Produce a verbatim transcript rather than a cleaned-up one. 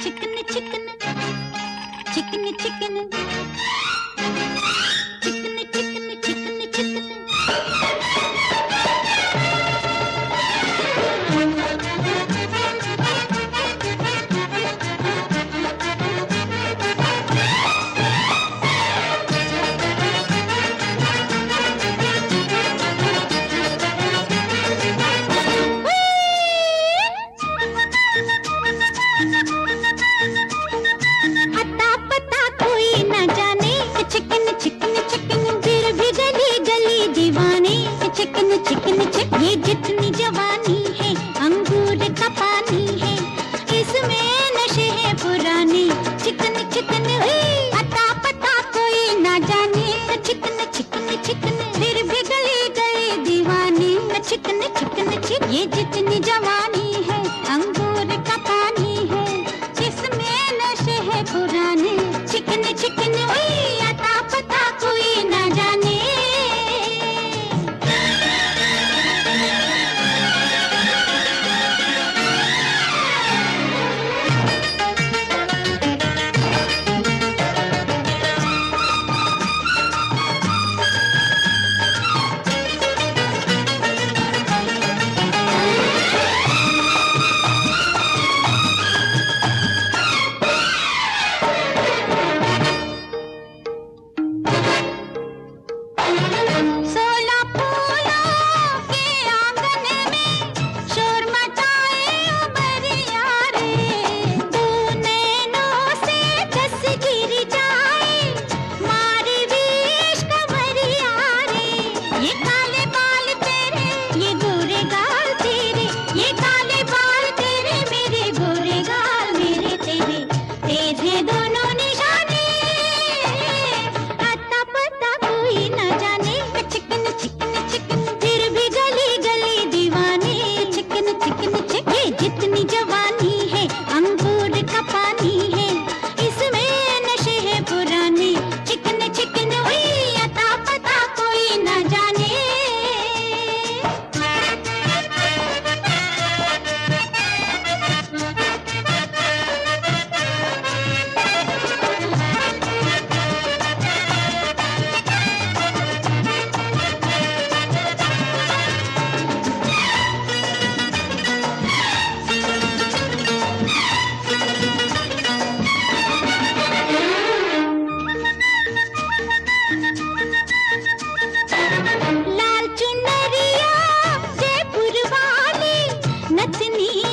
Chicken chicken chicken chicken chicken chicken chicken chicken chicken chick ये जितनी जवानी है अंगूर का पानी है, इसमें नशे हैं पुराने। चिकन चिकन अता पता कोई ना जाने, चिकन चिकन चिकन फिर भी गली गली दीवानी। चिकन चिकन चिक ये जितनी जवानी है अंगूर का पानी है, इसमें नशे हैं पुराने। चिकन चिकन अता पता कोई ना जाने। जितनी जवानी है अंगूर का पानी है, इसमें नशे हैं पुराने। चिकन चिकन अता पता कोई ना जाने। नथनी